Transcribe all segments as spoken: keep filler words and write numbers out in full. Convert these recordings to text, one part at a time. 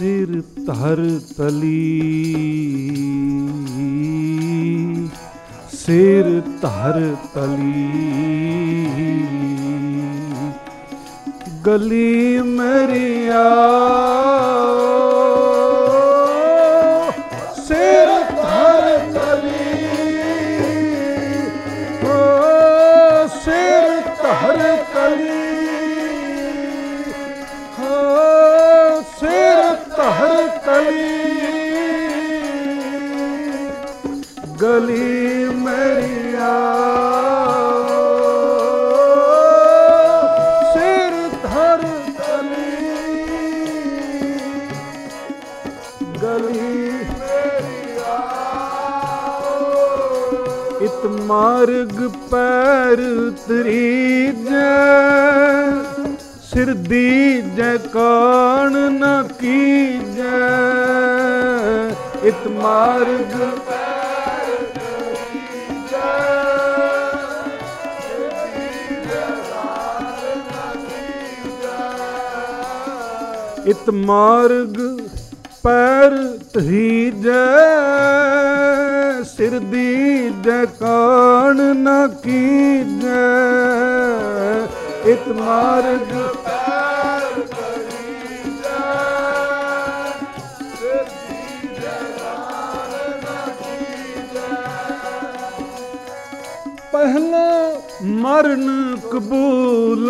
सिर धर तली, सिर धर तली। गली मेरी आओ, सिर धर तली, ओ सिर धर तली, ओ सिर धर तली। गली मेरी मार्ग पैर तरीजै, सिर दीजै कान न कीजै। इत मार्ग पैर तरीजै, सिर दीजै कान न कीजै। इत मार्ग पैर तरीजै, सिर दीजै कान न कीजै। इत मार्ग पैर तरीजै, सिर दीजै कान न कीजै। पहला मरण कबूल,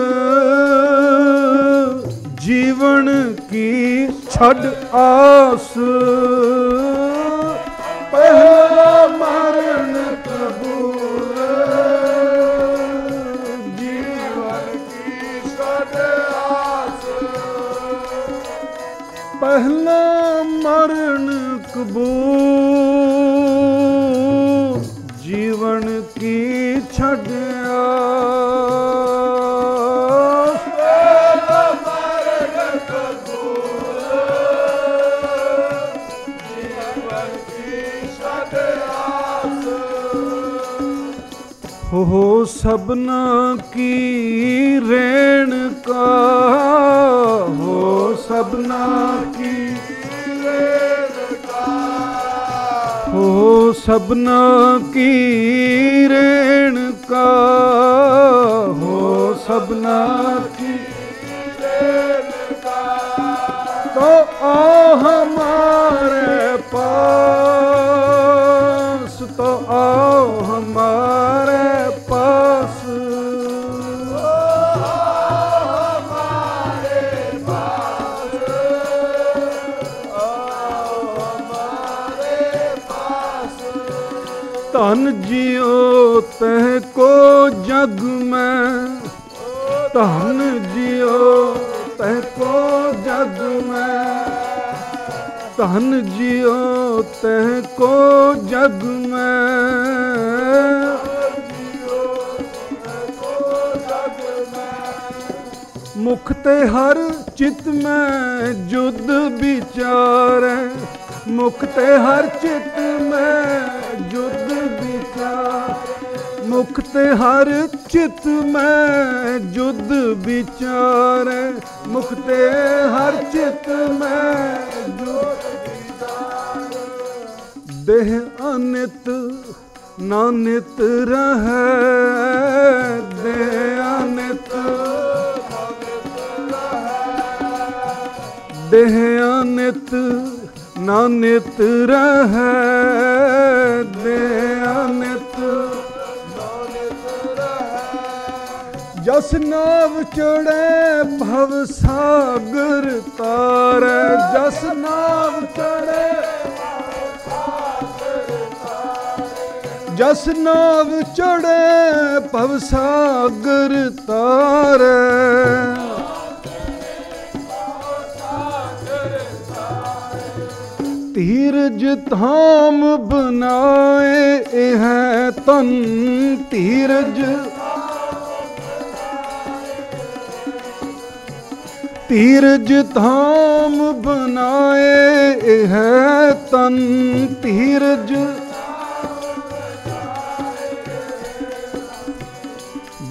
जीवन की छड़ आस। पहला मरण कबूल, जीवन की छड़ आस। पहला मरण कबूल, जीवन की छड़ आस। पहला मरण कबूल, जीवन की हो सबना की रेण का, हो सबना की रेण का, हो सबना की रेण का, हो सबना की रेण का। तो आओ हमारे पास, तो आओ हमारे पास, हमारे पास, हमारे पास। धन जियो तह को जग में, धन जियो तह को जग में, धन जियो तह को जग में। मुख ते हर चित में जुद विचार, मुख ते हर चित में जुद विचार। मुख ते हर चित में जुद विचार, मुख ते हर चित में जुद विचार। देह अनित नानित रहे, देह अनित देह अनित नानित रहे, देह अनित नानित रहे। जस नाव चढ़े भव सागर तारे, जस नाव चढ़े जस नाव चढ़े भव सागर तारे। धीरज धाम बनाए हैं तन, धीरज धीरज धाम बनाए हैं तन, धीरज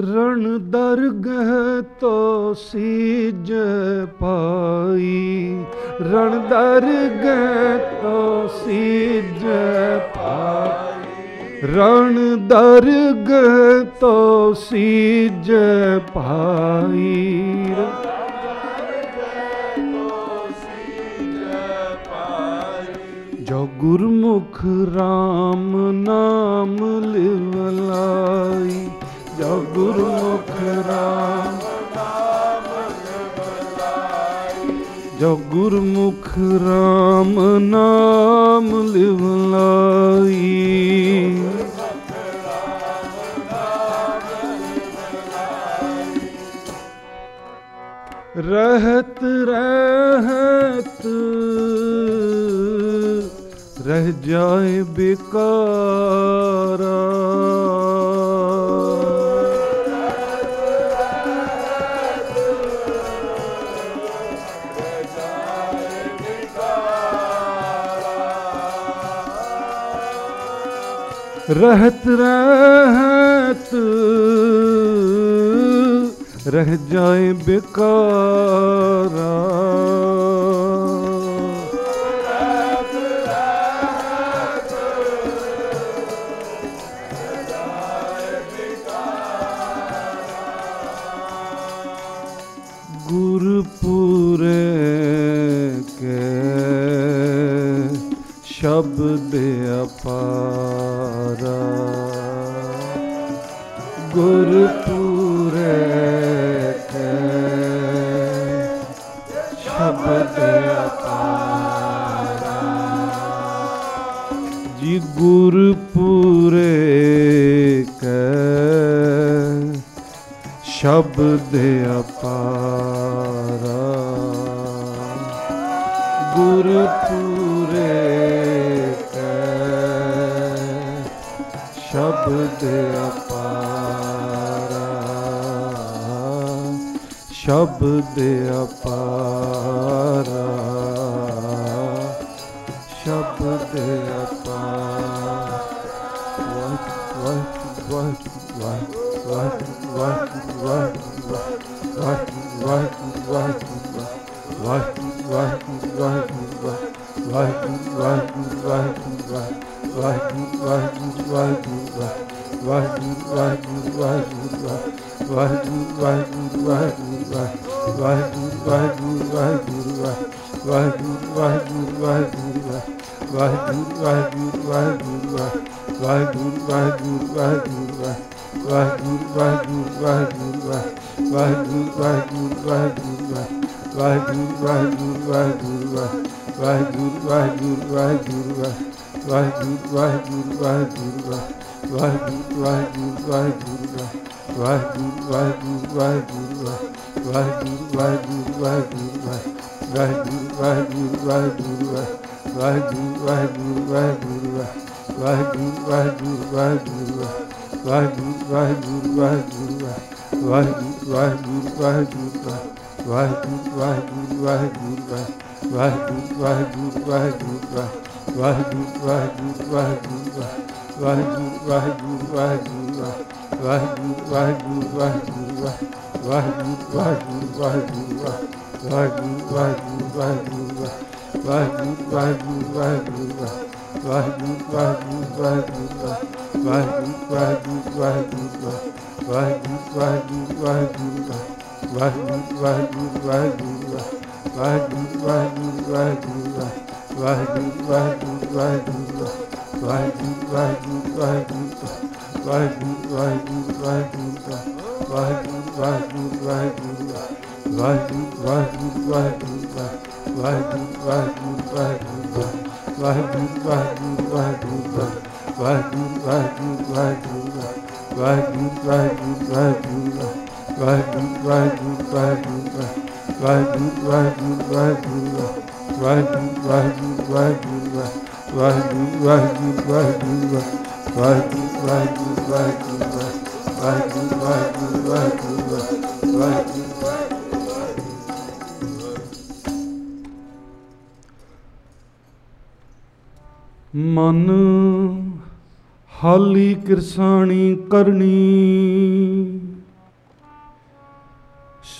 रण दरगह तो सीज पाई, रण दरगह तो सीज पाई, रण दरगह तो सीज पाई, जो गुरमुख राम नाम लिवलाई, जो गुरमुख राम नाम लिवलाई, जो गुरमुख राम नाम लिवलाई, रहत रहत रह जाए बेकारा, रहत रहत रह जाए बेकारा, गुरपुरे के शब्द अपारा, गुरपुरे के शब्द अपारा, जी गुरपुरे के शब्द अपारा, गुरपुरे के शब्द अपारा, शब्द अपारा, शब्द अपारा, वाह वाह वाह वाह वाह वाह वाह वाह वाह वाह वाह मन हाली किरसाणी करनी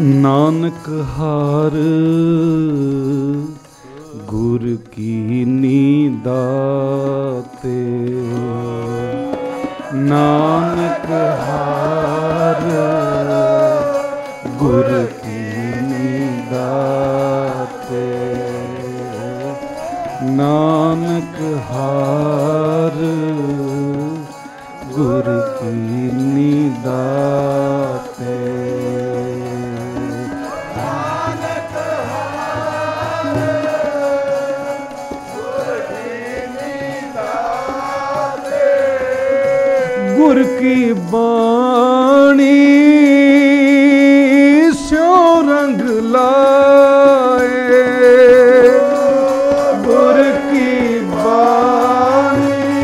नानक हार गुर की नीदाते, नानक हार गुर की नीदाते, नानक हार गुर की नीदाते। गुर की बाणी स्यो रंग लाए, गुर की बाणी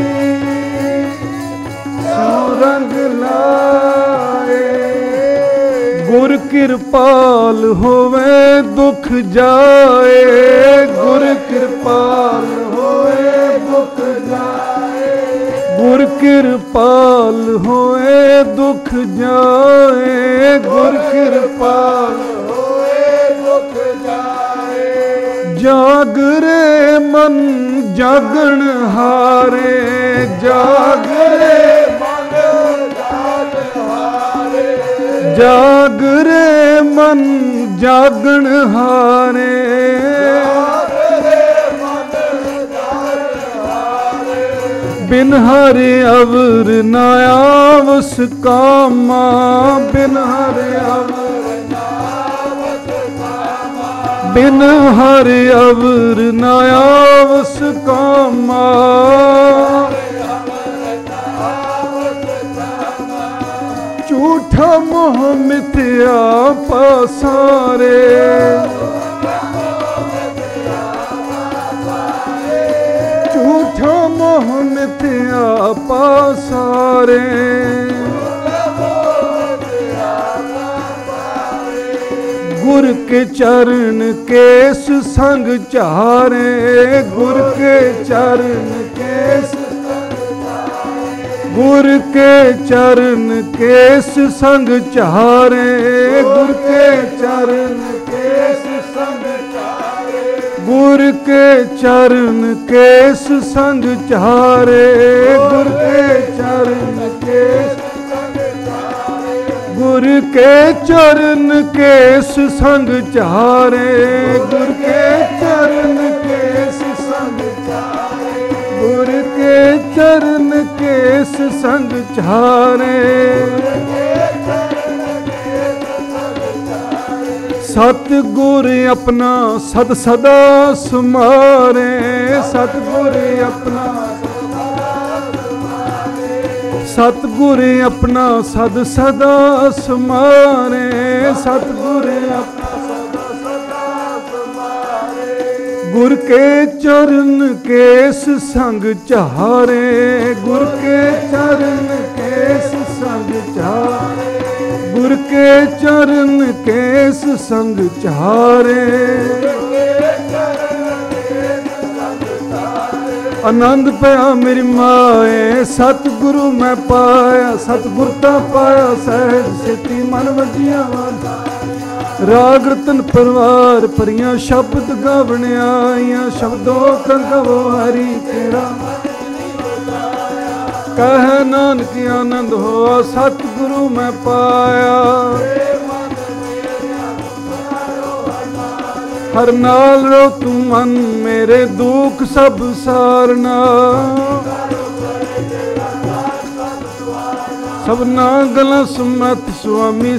स्यो रंग लाए। गुर कृपाल होवे दुख जाए, गुर कृपाल होवे दुख जाए, गुर कृपाल होए दुख जाए, गुर कृपाल होए दुख जाए। जागरे मन जागण हारे, जागरे मन जागण हारे, जागरे मन जागण हारे, बिन हरे अवर न आवस कामा, बिन हरे अवर न आवस कामा, बिन हरे अवर न आवस कामा। झूठा मोह मिथ्या पसारे, झूठा मोह मिथ्या पसारे। गुर के चरण केस संग चारे, गुर के चरण केस, गुर के चरण केस संग चारे, गुर के चरण केस संग चारे, गुर के चरण केस संग चारे, गुर के चरण केस संग चारे, गुर के चरण केस संग चारे, गुर के चरण केस संग चारे, गुर के चरण केस संग चारे। सतगुर अपना सद सदा सुमारे, सतगुर अपना सतगुर अपना सद सदा सुमारे, सतगुर अपना सद सदा सुमारे। गुर के चरण केस संग चारे, गुर के चरण केस संग चारे, गुर के चरण केस संग चारे। आनंद पाया मेरी माए सतगुरु मैं पाया, सतगुरता पाया सहज सेती मन वजिया वादा। राग रतन परिवार परियां शब्द गावण आईयां, शब्दों का गवो हरि तेरा। कह नानक आनंद होआ सतगुरु मैं पाया। हर नाल रो तू मन मेरे दुख सब सारना। सबना गला सुमत स्वामी